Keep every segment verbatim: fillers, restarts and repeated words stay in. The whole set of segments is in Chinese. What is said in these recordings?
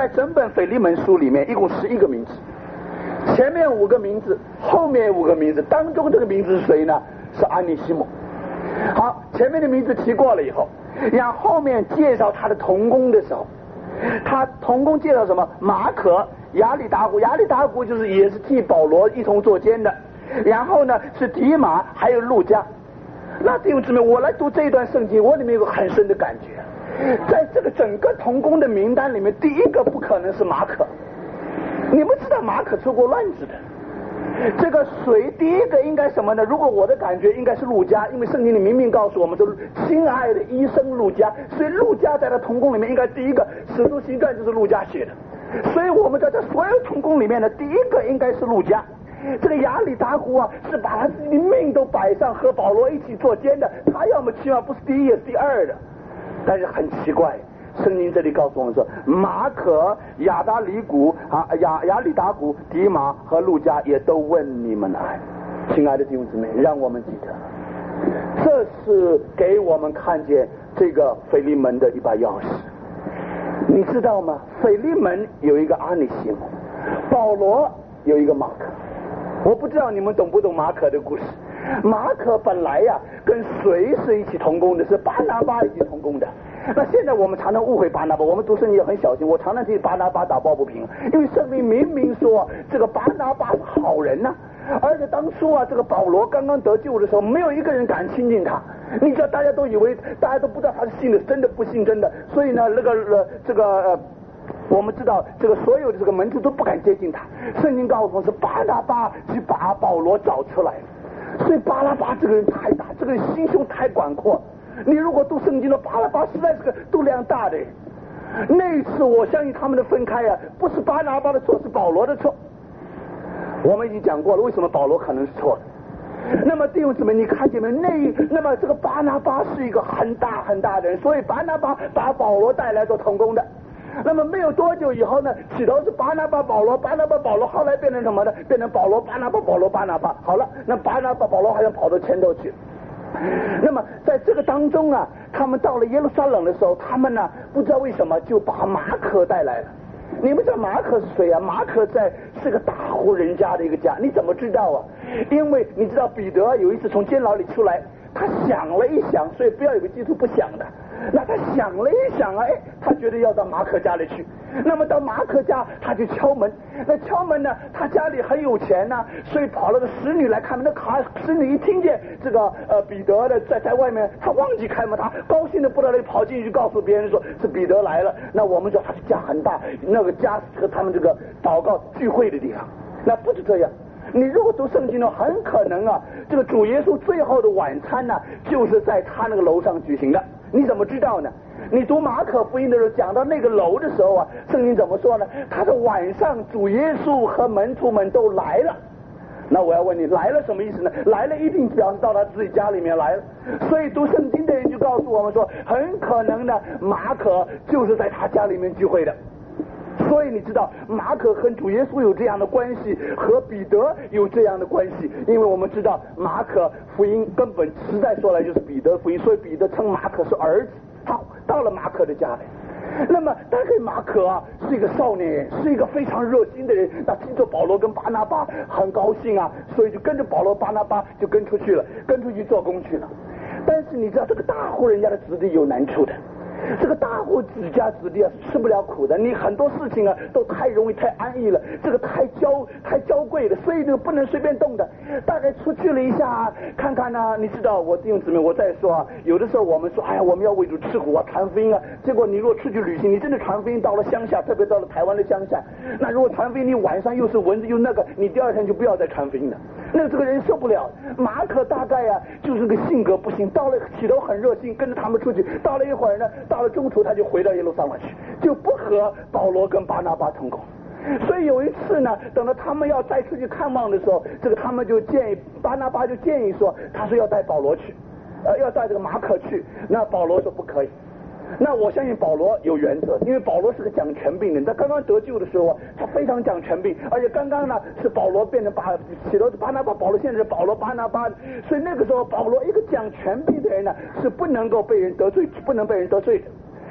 在整本腓利门书里面一共十一个名字，前面五个名字，后面五个名字，当中这个名字是谁呢？是安尼西姆。好，前面的名字提过了以后，然后后面介绍他的同工的时候，他同工介绍什么？马可、亚里达古，亚里达古就是也是替保罗一同作监的，然后呢是提马，还有路加。那弟兄姊妹，我来读这一段圣经，我里面有个很深的感觉，在这个整个同工的名单里面，第一个不可能是马可。你们知道马可出过乱子的。这个谁第一个应该什么呢？如果我的感觉应该是路加，因为圣经里明明告诉我们说亲爱的医生路加，所以路加在他同工里面应该第一个，使徒行传就是路加写的，所以我们在这所有同工里面呢，第一个应该是路加。这个亚里达古啊，是把他自己的命都摆上和保罗一起做监的，他要么起码不是第一也是第二的。但是很奇怪，圣经这里告诉我们说，马可、亚达里古啊、亚亚里达古、迪马和路加也都问你们来。亲爱的弟兄姊妹，让我们记得，这是给我们看见这个腓利门的一把钥匙。你知道吗？腓利门有一个阿尼西姆，保罗有一个马可。我不知道你们懂不懂马可的故事。马可本来呀、啊、跟谁是一起同工的？是巴拿巴一起同工的。那现在我们常常误会巴拿巴，我们读圣经也很小心，我常常替巴拿巴打抱不平，因为圣经明明说这个巴拿巴是好人呐、啊，而且当初啊这个保罗刚刚得救的时候，没有一个人敢亲近他。你知道大家都以为，大家都不知道他是信的真的不信真的，所以呢那个呃这个呃我们知道这个所有的这个门徒都不敢接近他。圣经告诉我是巴拿巴去把保罗找出来了，所以巴拿巴这个人太大，这个人心胸太广阔。你如果读圣经的巴拿巴实在是个度量大的人。那一次我相信他们的分开啊，不是巴拿巴的错，是保罗的错。我们已经讲过了，为什么保罗可能是错的。那么弟兄姊妹，你看见没？那那么这个巴拿巴是一个很大很大的人，所以巴拿巴把保罗带来做同工的。那么没有多久以后呢，起头是巴拿巴保罗，巴拿巴保罗，后来变成什么呢？变成保罗巴拿巴保罗巴拿巴。好了，那巴拿巴保罗还要跑到前头去。那么在这个当中啊，他们到了耶路撒冷的时候，他们呢不知道为什么就把马可带来了。你们知道马可是谁啊？马可在是个大户人家的一个家，你怎么知道啊？因为你知道彼得有一次从监牢里出来，他想了一想，所以不要以为基督不想的。那他想了一想啊，哎，他觉得要到马可家里去。那么到马可家，他就敲门。那敲门呢，他家里很有钱呢、啊，所以跑了个使女来开门。那卡使女一听见这个呃彼得的在在外面，他忘记开门，他高兴的不得了，跑进去告诉别人说是彼得来了。那我们说他的家很大，那个家和他们这个祷告聚会的地方。那不是这样。你如果读圣经呢，很可能啊，这个主耶稣最后的晚餐呢，就是在他那个楼上举行的。你怎么知道呢？你读马可福音的时候，讲到那个楼的时候啊，圣经怎么说呢？他是晚上主耶稣和门徒们都来了。那我要问你，来了什么意思呢？来了一定表示到他自己家里面来了。所以读圣经的人就告诉我们说，很可能呢，马可就是在他家里面聚会的。所以你知道马可和主耶稣有这样的关系，和彼得有这样的关系，因为我们知道马可福音根本实在说来就是彼得福音，所以彼得称马可是儿子。他到了马可的家里，那么大概马可啊是一个少年人，是一个非常热心的人。那听说保罗跟巴拿巴很高兴啊，所以就跟着保罗巴拿巴就跟出去了，跟出去做工去了。但是你知道这个大户人家的子弟有难处的。这个大户子家子弟啊是吃不了苦的，你很多事情啊都太容易太安逸了，这个太娇太娇贵的，所以这个不能随便动的。大概出去了一下看看呢、啊，你知道我弟兄姊妹，我再说啊，有的时候我们说哎呀我们要为主吃苦啊传福音啊，结果你如果出去旅行，你真的传福音到了乡下，特别到了台湾的乡下，那如果传福音你晚上又是蚊子又那个，你第二天就不要再传福音了，那这个人受不了。马可大概啊就是个性格不行，到了起头很热心，跟着他们出去，到了一会儿呢，到了中途他就回到耶路撒冷去，就不和保罗跟巴拿巴同工。所以有一次呢，等到他们要再出去看望的时候，这个他们就建议巴拿巴就建议说，他说要带保罗去，呃，要带这个马可去。那保罗说不可以。那我相信保罗有原则，因为保罗是个讲权柄的人。他刚刚得救的时候，他非常讲权柄，而且刚刚呢是保罗变成巴起头是巴拿巴，保罗现在是保罗巴拿巴，所以那个时候保罗一个讲权柄的人呢是不能够被人得罪，不能被人得罪的。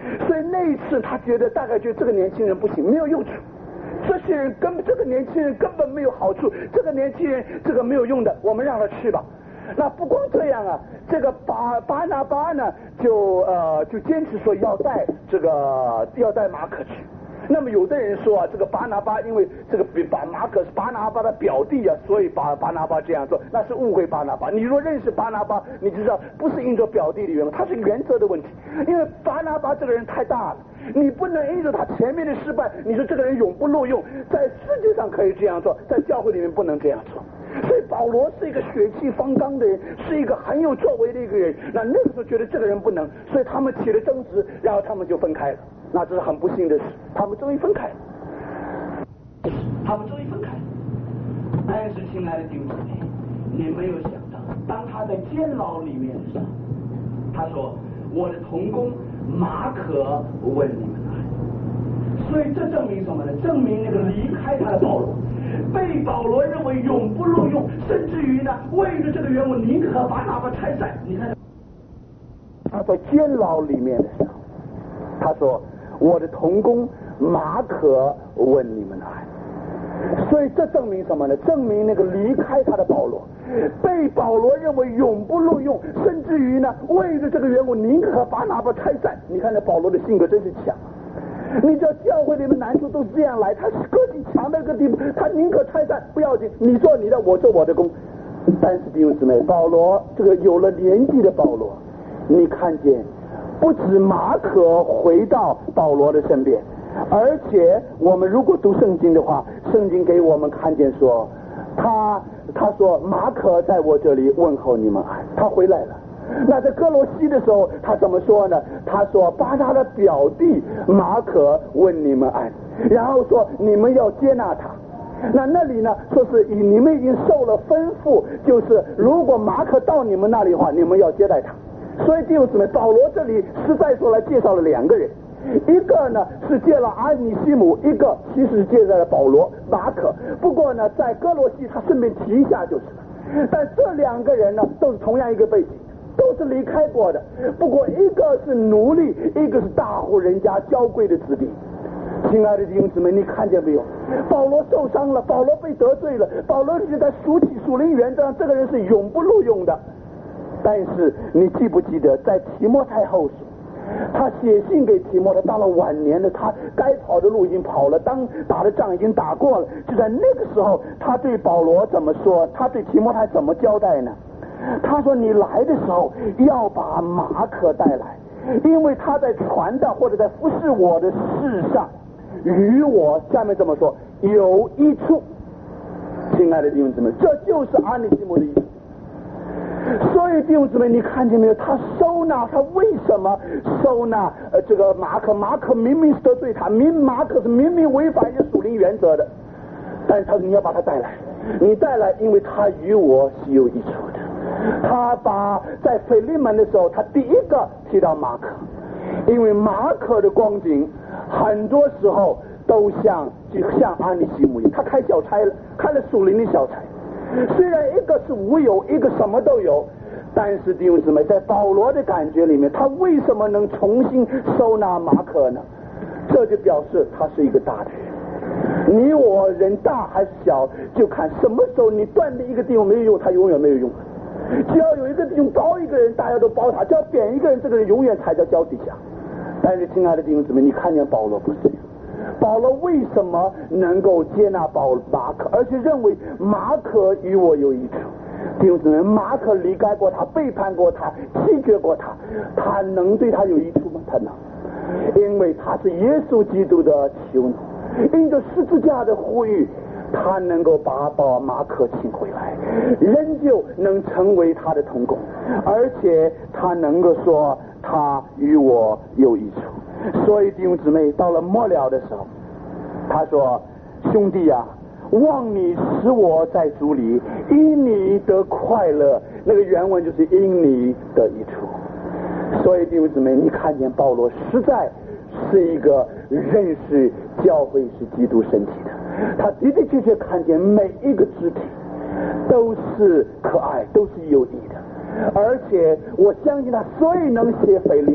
所以那一次他觉得大概觉得这个年轻人不行，没有用处，这些人根本这个年轻人根本没有好处，这个年轻人这个没有用的，我们让他去吧。那不光这样啊，这个巴巴拿巴呢就呃就坚持说要带这个要带马可去。那么有的人说啊，这个巴拿巴因为这个把马可是巴拿巴的表弟啊，所以巴巴拿巴这样做，那是误会巴拿巴。你若认识巴拿巴，你就知道不是因着表弟的缘故，他是原则的问题。因为巴拿巴这个人太大了，你不能因着他前面的失败，你说这个人永不录用，在世界上可以这样做，在教会里面不能这样做。所以保罗是一个血气方刚的人，是一个很有作为的一个人。那那个时候觉得这个人不能，所以他们起了争执，然后他们就分开了。那这是很不幸的事，他们终于分开了，他们终于分开了。但是亲爱的弟兄姊妹，你没有想到，当他在监牢里面的时候，他说我的同工马可问你们来。所以这证明什么呢？证明那个离开他的保罗，被保罗认为永不录用，甚至于呢为了这个缘故宁可把哪怕拆散。你看他在监牢里面的时候，他说我的同工马可问你们来。所以这证明什么呢？证明那个离开他的保罗，被保罗认为永不录用，甚至于呢为了这个缘故宁可把哪怕拆散。你看这保罗的性格真是强，你知道教会里面难处都是这样来，他是个性强到一个地步，他宁可拆散不要紧，你做你的，我做我的工。但是弟兄姊妹，保罗这个有了年纪的保罗，你看见不止马可回到保罗的身边，而且我们如果读圣经的话，圣经给我们看见说他他说马可在我这里问候你们安，他回来了。那在哥罗西的时候他怎么说呢？他说把他的表弟马可问你们安，然后说你们要接纳他。那那里呢说是以你们已经受了吩咐，就是如果马可到你们那里的话，你们要接待他。所以弟兄姊妹，保罗这里实在说来介绍了两个人，一个呢是介绍阿尼西姆，一个其实介绍了保罗马可。不过呢在哥罗西他顺便提一下就是了。但这两个人呢都是同样一个背景，都是离开过的，不过一个是奴隶，一个是大户人家娇贵的子弟。亲爱的弟兄姊妹，你看见没有？保罗受伤了，保罗被得罪了，保罗就在数起属灵原则上这个人是永不录用的。但是你记不记得在提摩太后书，他写信给提摩太，到了晚年了，他该跑的路已经跑了，当打的仗已经打过了，就在那个时候他对保罗怎么说？他对提摩太怎么交代呢？他说你来的时候要把马可带来，因为他在传道或者在服侍我的事上与我下面这么说有益处。亲爱的弟兄姊妹，这就是阿尼西姆的意思。所以弟兄姊妹，你看见没有？他收纳，他为什么收纳呃这个马可？马可明明是得罪他，明马可是明明违反一些属灵原则的，但是他说你要把他带来，你带来，因为他与我是有益处的。他把在腓利门的时候，他第一个提到马可，因为马可的光景很多时候都像就像阿尼西姆一样，他开小差了，开了属灵的小差。虽然一个是无有，一个什么都有，但是弟兄姊妹，在保罗的感觉里面，他为什么能重新收纳马可呢？这就表示他是一个大的人。你我人大还是小，就看什么时候你断定一个弟兄没有用，他永远没有用。只要有一个弟兄高一个人，大家都包他；只要贬一个人，这个人永远踩在脚底下。但是亲爱的弟兄姊妹，你看见保罗不是这样。保罗为什么能够接纳保马可，而且认为马可与我有益处？弟兄姊妹，马可离开过他，背叛过他，弃绝过他，他能对他有益处吗？他能，因为他是耶稣基督的囚奴，因着十字架的呼吁，他能够把把马可请回来，仍旧能成为他的同工，而且他能够说他与我有益处。所以弟兄姊妹，到了末了的时候，他说兄弟啊，望你使我在主里因你得快乐。那个原文就是因你得益处。所以弟兄姊妹，你看见保罗实在是一个认识教会是基督身体的，他的的确确看见每一个肢体都是可爱，都是有益的。而且我相信他所以能写腓利门，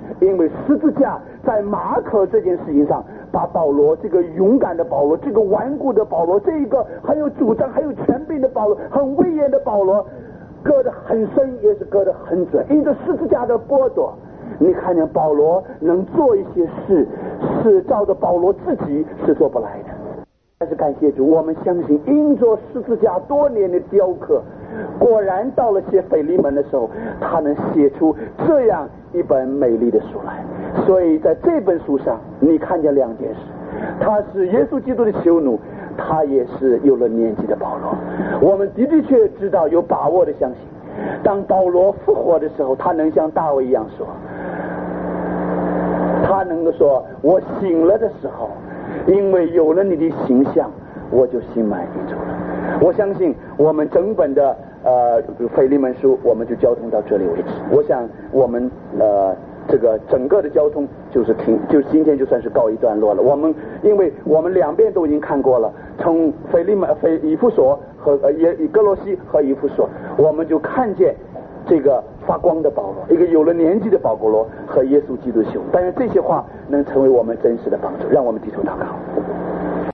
因为十字架在马可这件事情上，把保罗这个勇敢的保罗，这个顽固的保罗，这一个很有主张、很有权柄的保罗，很威严的保罗，割得很深，也是割得很准。因着十字架的剥夺，你看见保罗能做一些事，是照着保罗自己是做不来的。但是感谢主，我们相信因着十字架多年的雕刻，果然到了写腓利门的时候，他能写出这样一本美丽的书来。所以在这本书上，你看见两件事：他是耶稣基督的囚奴，他也是有了年纪的保罗。我们的的确知道，有把握的相信，当保罗复活的时候，他能像大卫一样说，他能够说：我醒了的时候，因为有了你的形象，我就心满意足了。我相信我们整本的呃腓利门书，我们就交通到这里为止。我想我们呃这个整个的交通就是停，就今天就算是告一段落了。我们因为我们两边都已经看过了，从腓利门、腓以弗所和呃也哥罗西和以弗所，我们就看见这个发光的保罗，一个有了年纪的保罗和耶稣基督的修。但是这些话能成为我们真实的帮助，让我们低头祷告。